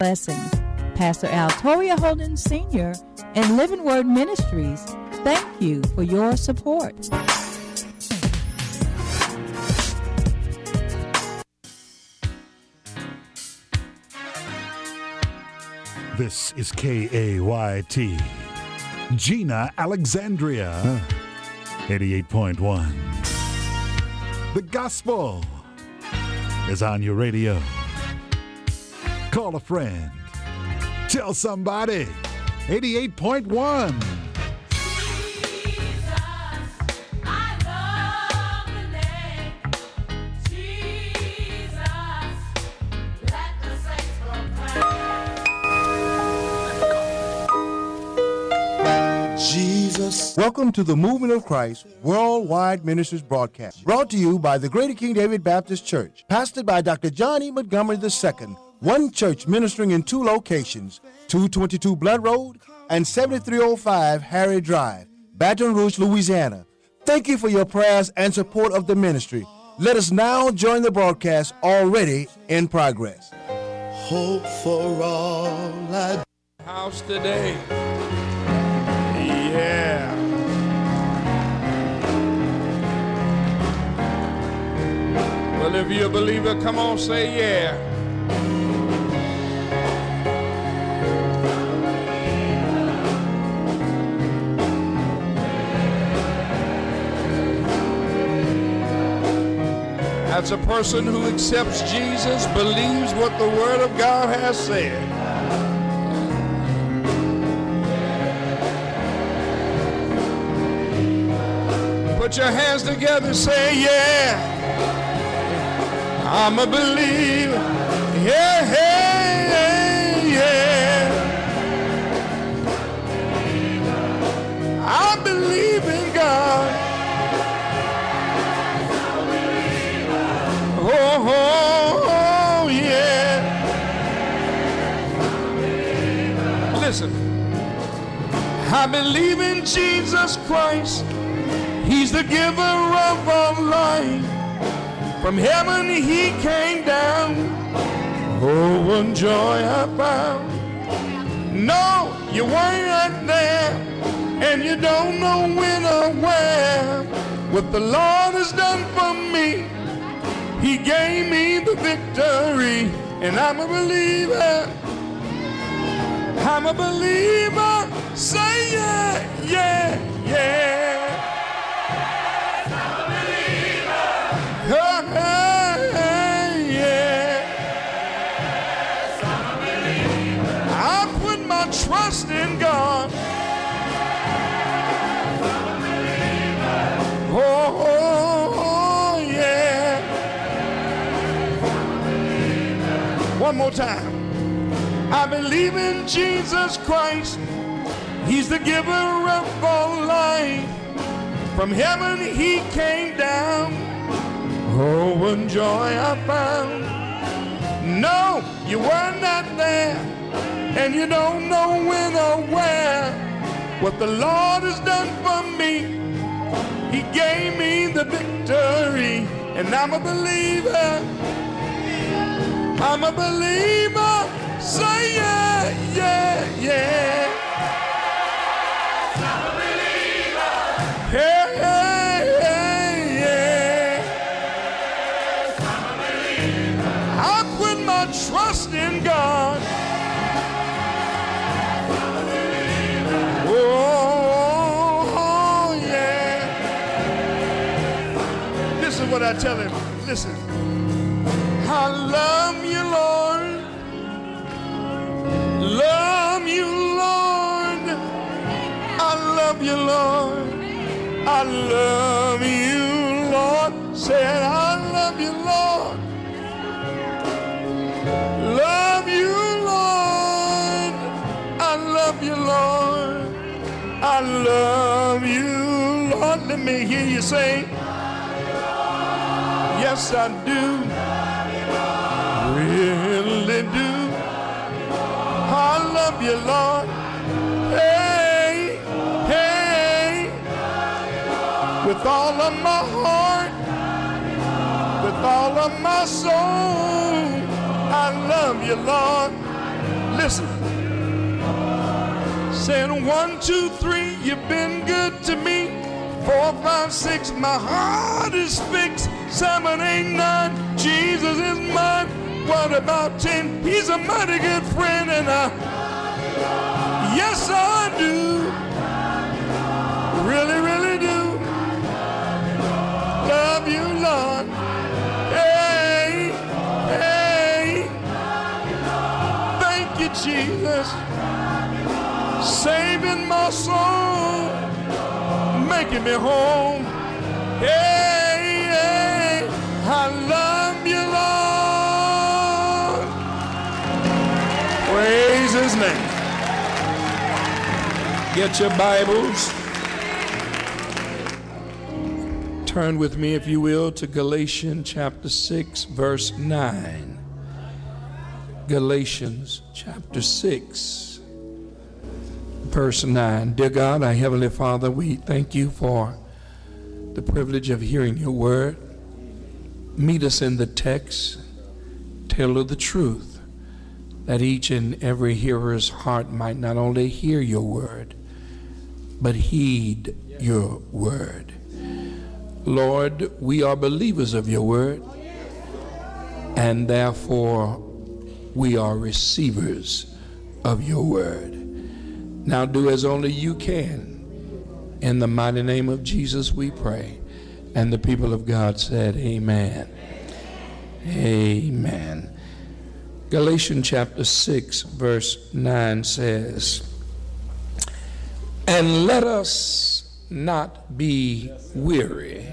Blessings. Pastor Al Toria Holden Sr. and Living Word Ministries, thank you for your support. This is KAYT, Gina Alexandria, 88.1. The gospel is on your radio. Call a friend. Tell somebody. 88.1. Welcome to the Movement of Christ Worldwide Ministries broadcast, brought to you by the Greater King David Baptist Church, pastored by Dr. John E. Montgomery II, one church ministering in two locations, 222 Blood Road and 7305 Harry Drive, Baton Rouge, Louisiana. Thank you for your prayers and support of the ministry. Let us now join the broadcast already in progress. Hope for all I house today. Yeah. Well, if you're a believer, come on, say yeah. That's a person who accepts Jesus, believes what the Word of God has said. Put your hands together and say, yeah, I'm a believer. Yeah, yeah, yeah. I believe in God. Oh, oh, oh, yeah. Listen, I believe in Jesus Christ. He's the giver of all life. From heaven he came down. Oh, what joy I found. No, you weren't there, and you don't know when or where. What the Lord has done for me, he gave me the victory, and I'm a believer. I'm a believer. Say yeah, yeah, yeah. I put my trust in God. Oh, oh, oh, yeah. One more time. I believe in Jesus Christ. He's the giver of all life. From heaven he came down. Oh, what joy I found. No, you were not there, and you don't know when or where. What the Lord has done for me, he gave me the victory, and I'm a believer. I'm a believer. Say yeah, yeah, yeah. I'm a believer. Yeah, yeah, yeah, yeah. I'm a believer. I put my trust in God. I'm a believer. Oh, yeah. This is what I tell him. Listen. I love you, Lord. Love you, Lord. I love you, Lord. I love you, Lord. Said I love you, Lord. Love you, Lord. I love you, Lord. I love you, Lord. Let me hear you say, yes, I do. Really do. I love you, Lord. Hey, hey. With all of my heart, with all of my soul, I love you, Lord. Listen. Saying 1, 2, 3, you've been good to me. 4, 5, 6, my heart is fixed. 7, 8, 9, Jesus is mine. What about 10? He's a mighty good friend, and yes, I do. Really, really do. Love you, Lord. Hey, hey. Thank you, Jesus. Saving my soul, making me home. Hey, hey, I love you, Lord. Praise his name. Get your Bibles. Turn with me, if you will, to Galatians chapter 6, verse 9. Galatians chapter 6. Verse 9. Dear God, our Heavenly Father, we thank you for the privilege of hearing your word. Meet us in the text. Tell the truth, that each and every hearer's heart might not only hear your word, but heed your word. Lord, we are believers of your word, and therefore we are receivers of your word. Now do as only you can. In the mighty name of Jesus we pray. And the people of God said, amen. Amen. Galatians chapter 6, verse 9 says, and let us not be weary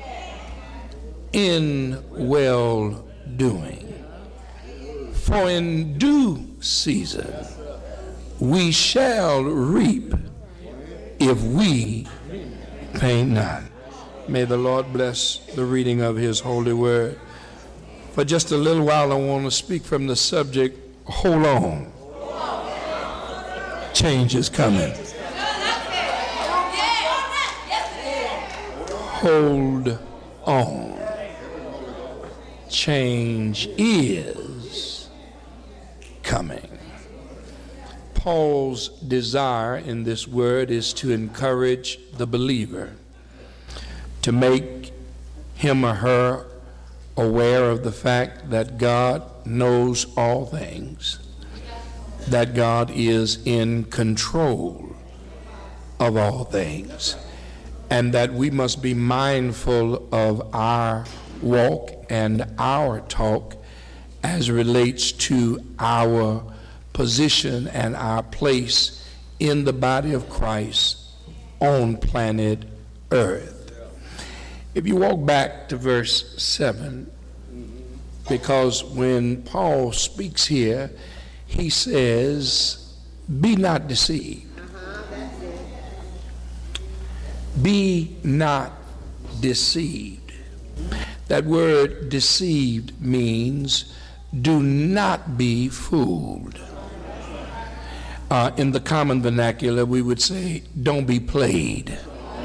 in well doing, for in due season we shall reap if we faint not. May the Lord bless the reading of his holy word. For just a little while I want to speak from the subject, hold on. Change is coming. Hold on. Change is coming. Paul's desire in this word is to encourage the believer, to make him or her aware of the fact that God knows all things, that God is in control of all things, and that we must be mindful of our walk and our talk as relates to our position and our place in the body of Christ on planet Earth. If you walk back to verse 7, because when Paul speaks here, he says, be not deceived. Be not deceived. That word deceived means do not be fooled. In the common vernacular, we would say, don't be played.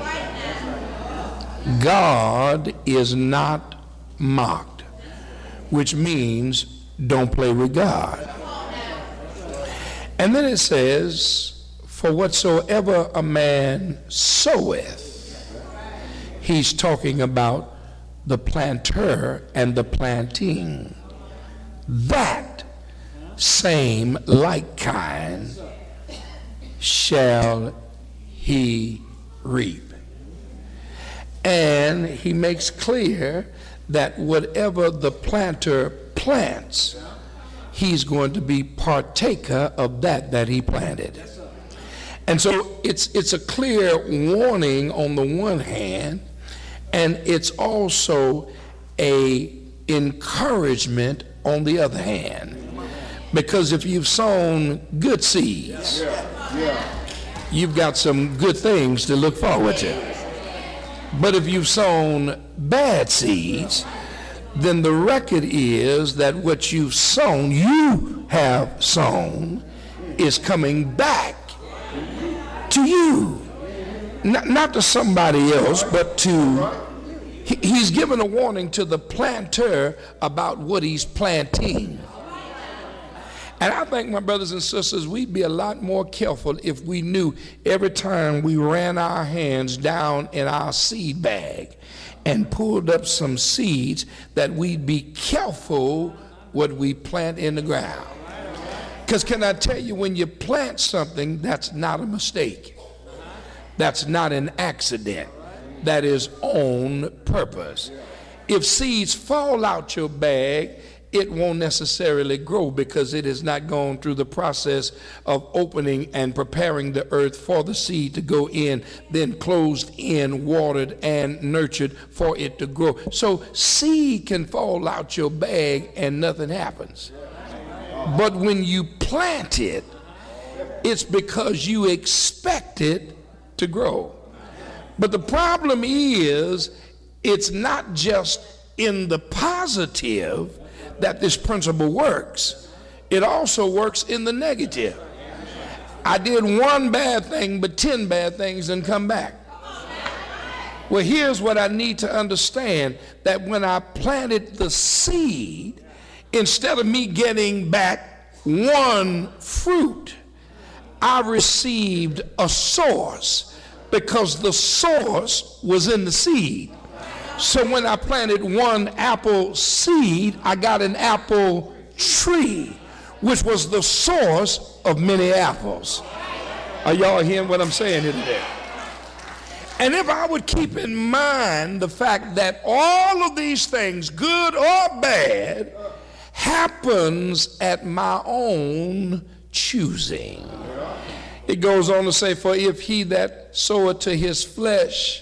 God is not mocked, which means don't play with God. And then it says, for whatsoever a man soweth, he's talking about the planter and the planting. That same like kind shall he reap. And he makes clear that whatever the planter plants, he's going to be partaker of that he planted. And so it's a clear warning on the one hand, and it's also a encouragement on the other hand. Because if you've sown good seeds, you've got some good things to look forward to. But if you've sown bad seeds, then the record is that what you've sown, you have sown, is coming back to you. Not to somebody else, but to, he's given a warning to the planter about what he's planting. And I think, my brothers and sisters, we'd be a lot more careful if we knew every time we ran our hands down in our seed bag and pulled up some seeds that we'd be careful what we plant in the ground. Because can I tell you, when you plant something, that's not a mistake. That's not an accident. That is on purpose. If seeds fall out your bag, it won't necessarily grow because it has not gone through the process of opening and preparing the earth for the seed to go in, then closed in, watered, and nurtured for it to grow. So seed can fall out your bag and nothing happens. But when you plant it, it's because you expect it to grow. But the problem is, it's not just in the positive that this principle works. It also works in the negative. I did one bad thing, but 10 bad things didn't come back. Well, here's what I need to understand, that when I planted the seed, instead of me getting back one fruit, I received a source, because the source was in the seed. So when I planted one apple seed, I got an apple tree, which was the source of many apples. Are y'all hearing what I'm saying here today? And if I would keep in mind the fact that all of these things, good or bad, happens at my own choosing. It goes on to say, for if he that soweth to his flesh,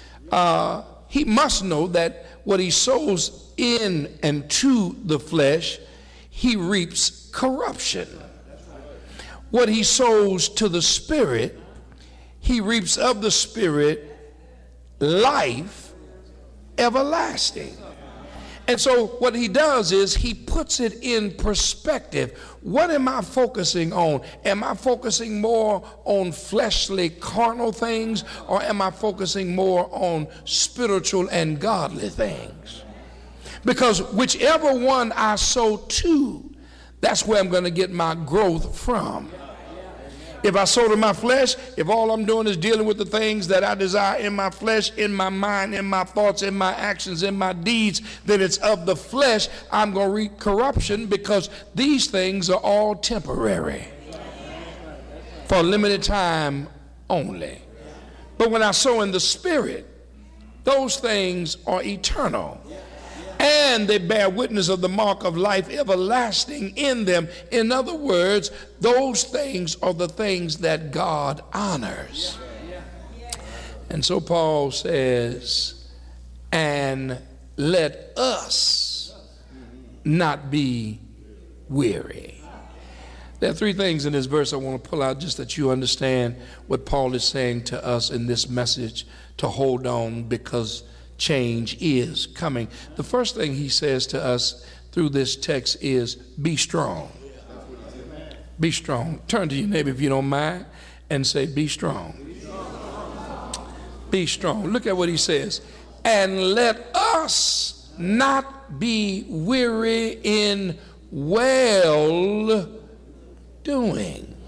he must know that what he sows in and to the flesh, he reaps corruption. What he sows to the Spirit, he reaps of the Spirit life everlasting. And so what he does is he puts it in perspective. What am I focusing on? Am I focusing more on fleshly, carnal things, or am I focusing more on spiritual and godly things? Because whichever one I sow to, that's where I'm going to get my growth from. If I sow to my flesh, if all I'm doing is dealing with the things that I desire in my flesh, in my mind, in my thoughts, in my actions, in my deeds, then it's of the flesh. I'm going to reap corruption, because these things are all temporary, for a limited time only. But when I sow in the Spirit, those things are eternal, and they bear witness of the mark of life everlasting in them. In other words, those things are the things that God honors. And so Paul says, and let us not be weary. There are three things in this verse I want to pull out, just that you understand what Paul is saying to us in this message, to hold on, because change is coming. The first thing he says to us through this text is, be strong. Be strong. Turn to your neighbor, if you don't mind, and say, be strong. Be strong. Look at what he says. And let us not be weary in well doing.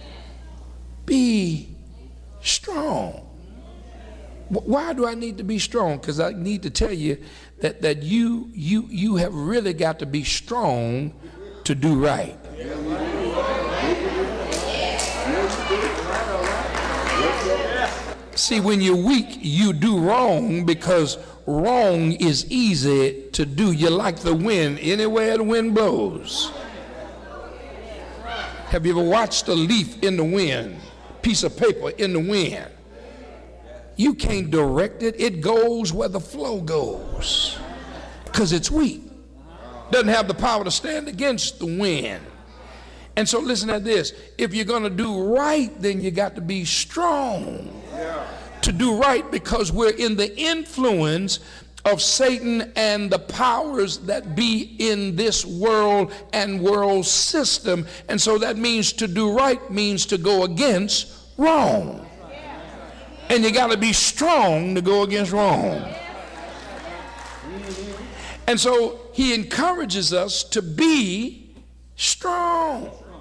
Be strong. Why do I need to be strong? Because I need to tell you that you have really got to be strong to do right. See, when you're weak, you do wrong, because wrong is easy to do. You're like the wind. Anywhere the wind blows. Have you ever watched a leaf in the wind? Piece of paper in the wind? You can't direct it. It goes where the flow goes, because it's weak. Doesn't have the power to stand against the wind. And so listen to this. If you're going to do right, then you got to be strong to do right, because we're in the influence of Satan and the powers that be in this world and world system. And so that means to do right means to go against wrong. And you got to be strong to go against wrong. And so he encourages us to be strong.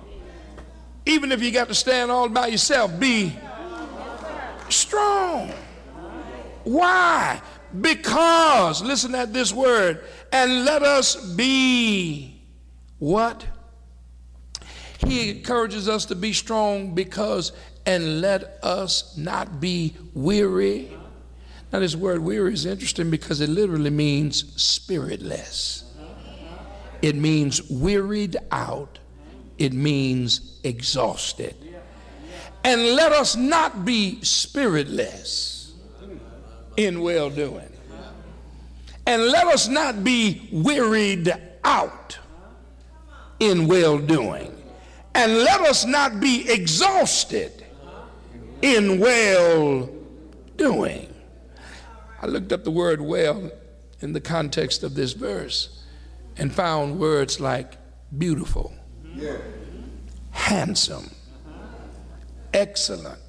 Even if you got to stand all by yourself, be strong. Why? Because, listen at this word, and let us be what? He encourages us to be strong because, and let us not be weary. Now this word weary is interesting because it literally means spiritless. It means wearied out. It means exhausted. And let us not be spiritless in well-doing. And let us not be wearied out in well-doing. And let us not be exhausted in well-doing. I looked up the word well in the context of this verse and found words like beautiful, handsome, excellent,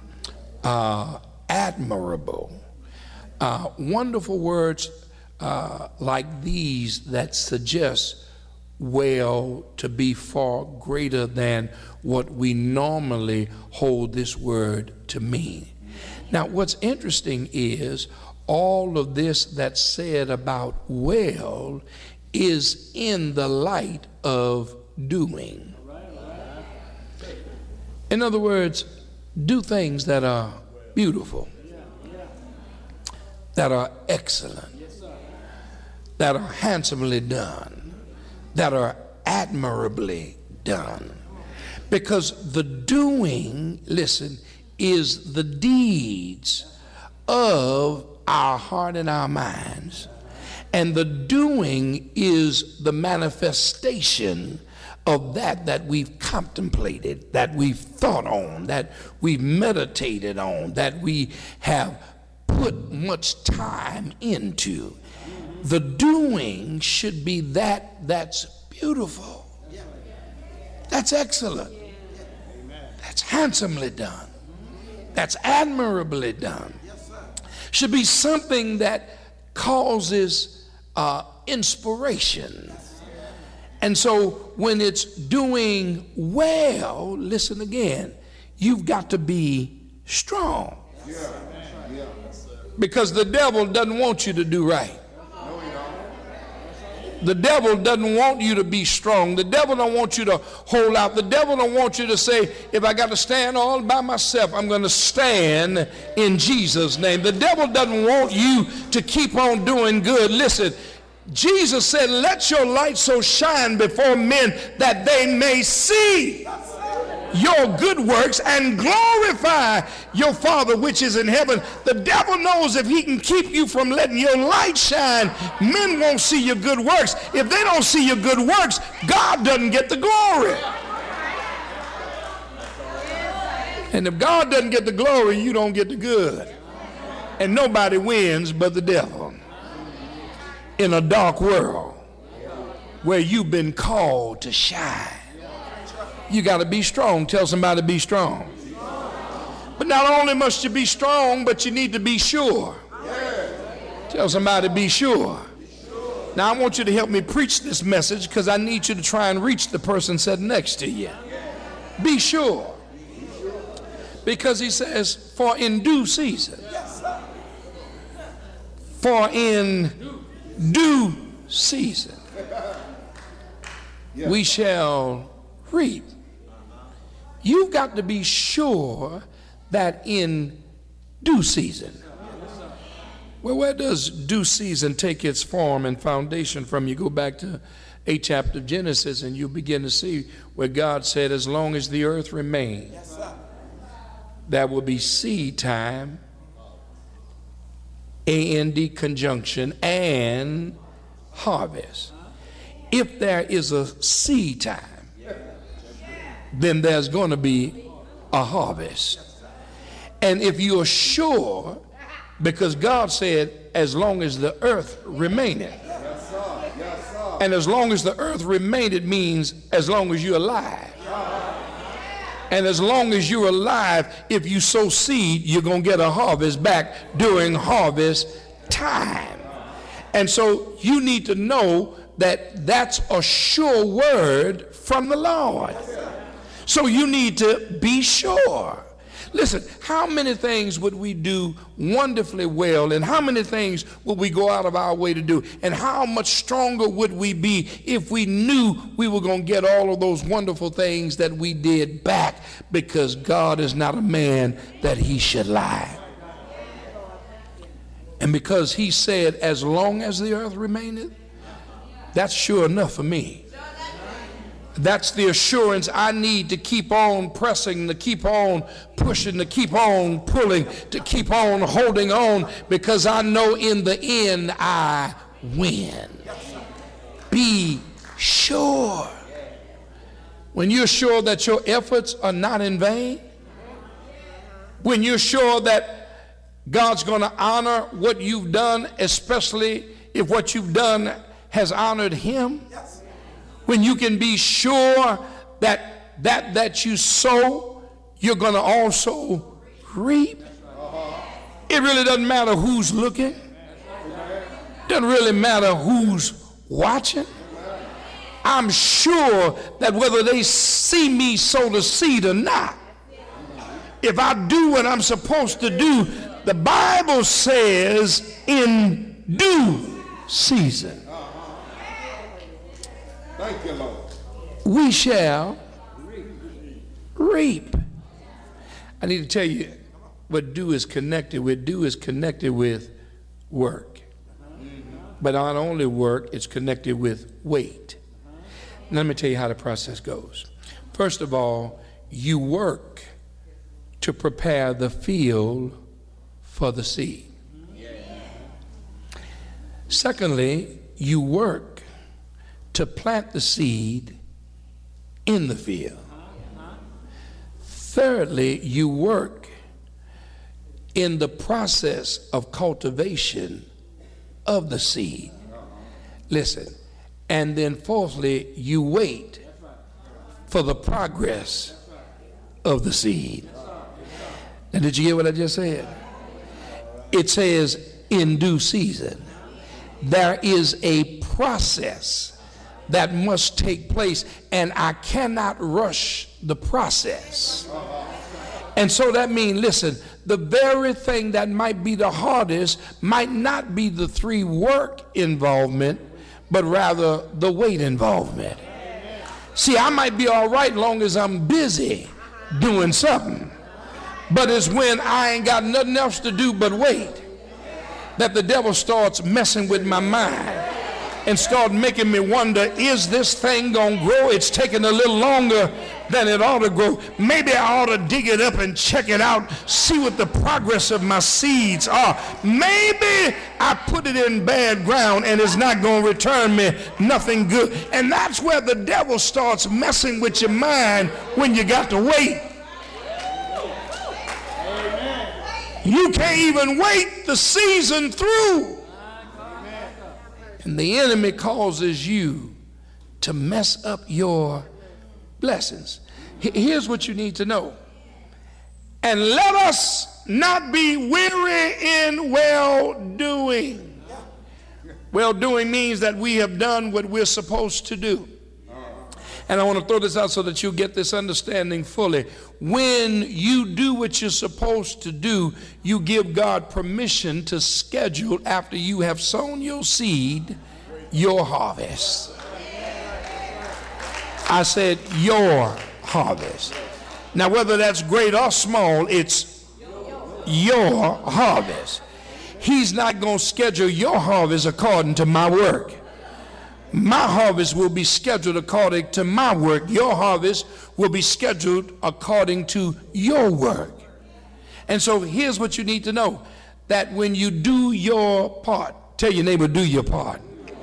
admirable, wonderful words like these that suggest well to be far greater than what we normally hold this word to mean. Now, what's interesting is all of this that's said about well is in the light of doing. In other words, do things that are beautiful, that are excellent, that are handsomely done, that are admirably done. Because the doing, listen, is the deeds of our heart and our minds. And the doing is the manifestation of that we've contemplated, that we've thought on, that we've meditated on, that we have put much time into. The doing should be that's beautiful, that's excellent, that's handsomely done, that's admirably done. Should be something that causes inspiration. And so when it's doing well, listen again, you've got to be strong. Because the devil doesn't want you to do right. The devil doesn't want you to be strong. The devil don't want you to hold out. The devil don't want you to say, if I got to stand all by myself, I'm going to stand in Jesus' name. The devil doesn't want you to keep on doing good. Listen, Jesus said, let your light so shine before men that they may see your good works and glorify your Father which is in heaven. The devil knows if he can keep you from letting your light shine, men won't see your good works. If they don't see your good works, God doesn't get the glory. And if God doesn't get the glory, you don't get the good. And nobody wins but the devil. In a dark world where you've been called to shine, you got to be strong. Tell somebody to be strong. But not only must you be strong, but you need to be sure. Tell somebody to be sure. Now I want you to help me preach this message because I need you to try and reach the person sitting next to you. Be sure. Because he says, for in due season. For in due season we shall reap. You've got to be sure that in due season. Well, where does due season take its form and foundation from? You go back to 8th chapter of Genesis and you begin to see where God said, as long as the earth remains, there will be seed time, A-N-D conjunction, and harvest. If there is a seed time, then there's going to be a harvest. And if you're sure, because God said, as long as the earth remaineth, and as long as the earth remaineth means as long as you're alive. And as long as you're alive, if you sow seed, you're going to get a harvest back during harvest time. And so you need to know that that's a sure word from the Lord. So you need to be sure. Listen, how many things would we do wonderfully well, and how many things would we go out of our way to do, and how much stronger would we be if we knew we were going to get all of those wonderful things that we did back, because God is not a man that he should lie. And because he said, as long as the earth remaineth, that's sure enough for me. That's the assurance I need to keep on pressing, to keep on pushing, to keep on pulling, to keep on holding on, because I know in the end I win. Be sure. When you're sure that your efforts are not in vain, when you're sure that God's going to honor what you've done, especially if what you've done has honored him, when you can be sure that you sow, you're going to also reap. It really doesn't matter who's looking. Doesn't really matter who's watching. I'm sure that whether they see me sow the seed or not, if I do what I'm supposed to do, the Bible says in due season, thank you, Lord, we shall reap. I need to tell you what do is connected with. Do is connected with work. But not only work, it's connected with wait. Now, let me tell you how the process goes. First of all, you work to prepare the field for the seed. Secondly, you work to plant the seed in the field. Thirdly, you work in the process of cultivation of the seed. Listen. And then fourthly, you wait for the progress of the seed. Now, did you hear what I just said? It says in due season. There is a process that must take place, and I cannot rush the process. And so that means, listen, the very thing that might be the hardest might not be the 3 work involvement, but rather the wait involvement. See, I might be all right long as I'm busy doing something, but it's when I ain't got nothing else to do but wait that the devil starts messing with my mind and start making me wonder, is this thing gonna grow? It's taking a little longer than it ought to grow. Maybe I ought to dig it up and check it out, see what the progress of my seeds are. Maybe I put it in bad ground and it's not gonna return me nothing good. And that's where the devil starts messing with your mind when you got to wait. You can't even wait the season through. And the enemy causes you to mess up your blessings. Here's what you need to know. And let us not be weary in well-doing. Well-doing means that we have done what we're supposed to do. And I want to throw this out so that you get this understanding fully. When you do what you're supposed to do, you give God permission to schedule, after you have sown your seed, your harvest. I said your harvest. Now, whether that's great or small, it's your harvest. He's not going to schedule your harvest according to my work. My harvest will be scheduled according to my work. Your harvest will be scheduled according to your work. And so here's what you need to know, that when you do your part, tell your neighbor, do your part,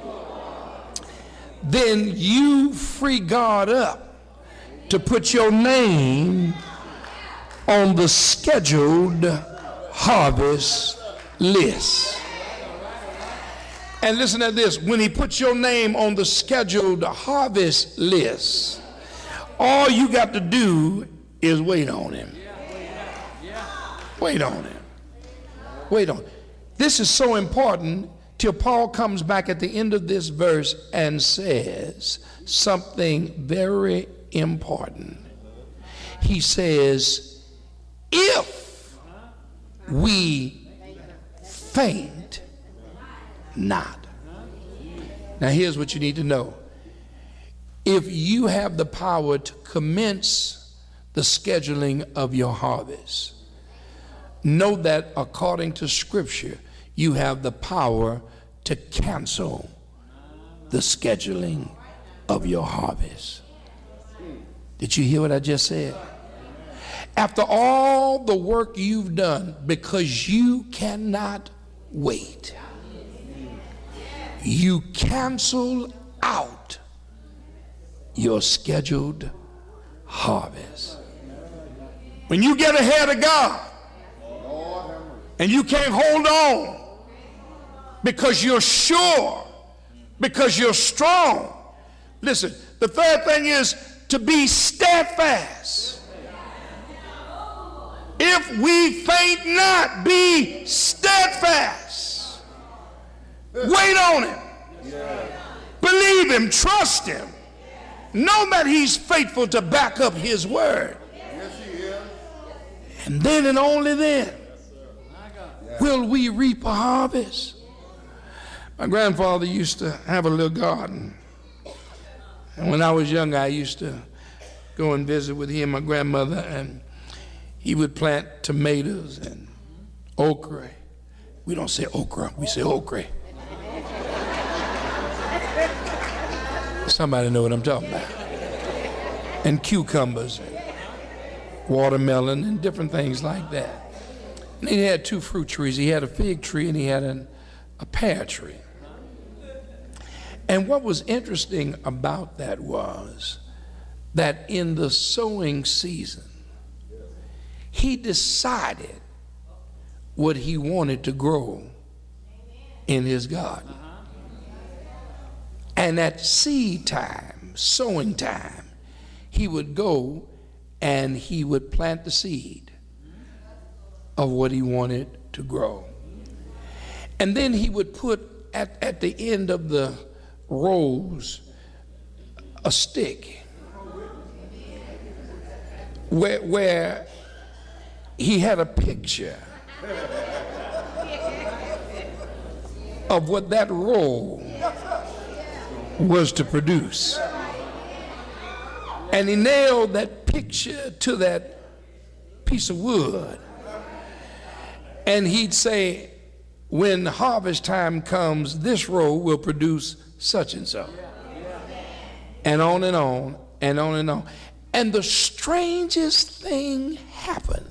then you free God up to put your name on the scheduled harvest list. And listen to this, when he puts your name on the scheduled harvest list, all you got to do is wait on him. Wait on him. Wait on him. This is so important till Paul comes back at the end of this verse and says something very important. he says, if we faint not. Now here's what you need to know. If you have the power to commence the scheduling of your harvest, know that according to Scripture, you have the power to cancel the scheduling of your harvest. Did you hear what I just said? After all the work you've done, because you cannot wait, you cancel out your scheduled harvest. When you get ahead of God and you can't hold on because you're sure, because you're strong. Listen, the third thing is to be steadfast. If we faint not, be steadfast. Wait on him. Believe him, trust him. Know that he's faithful to back up his word. And then and only then will we reap a harvest. My grandfather used to have a little garden. And when I was young, I used to go and visit with him, my grandmother, and he would plant tomatoes and okra. We don't say okra, we say okra. Somebody know what I'm talking about. And cucumbers, and watermelon, and different things like that. And he had two fruit trees. He had a fig tree and he had a pear tree. And what was interesting about that was that in the sowing season, he decided what he wanted to grow in his garden. And at seed time, sowing time, he would go and he would plant the seed of what he wanted to grow. And then he would put at the end of the rows a stick where he had a picture of what that row was to produce. And he nailed that picture to that piece of wood. And he'd say, when harvest time comes, this row will produce such and so. And on and on and on and on. And the strangest thing happened.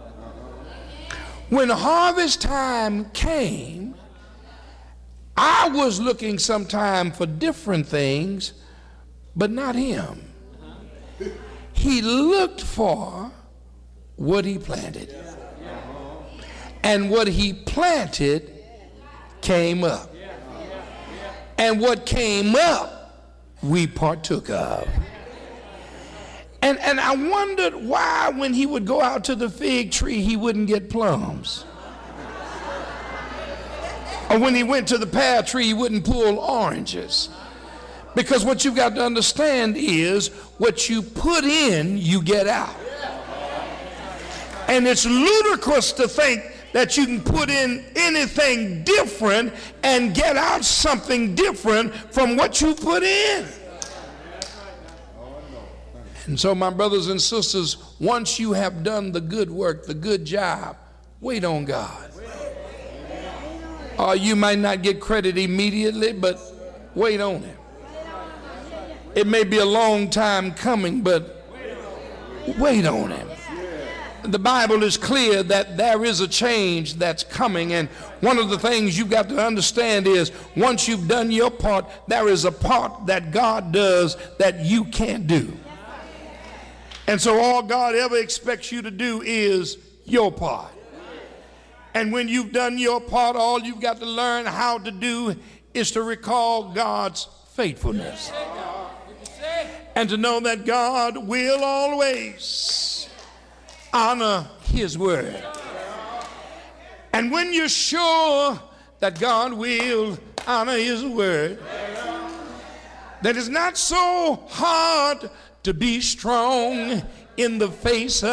When harvest time came, I was looking sometime for different things, but not him. He looked for what he planted. And what he planted came up. And what came up, we partook of. And I wondered why when he would go out to the fig tree, he wouldn't get plums. Or when he went to the pear tree, he wouldn't pull oranges. Because what you've got to understand is what you put in, you get out. And it's ludicrous to think that you can put in anything different and get out something different from what you put in. And so, my brothers and sisters, once you have done the good work, the good job, wait on God. You might not get credit immediately, but wait on him. It may be a long time coming, but wait on him. The Bible is clear that there is a change that's coming, and one of the things you've got to understand is once you've done your part, there is a part that God does that you can't do. And so all God ever expects you to do is your part. And when you've done your part, all you've got to learn how to do is to recall God's faithfulness. And to know that God will always honor his word. And when you're sure that God will honor his word, that it's not so hard to be strong in the face of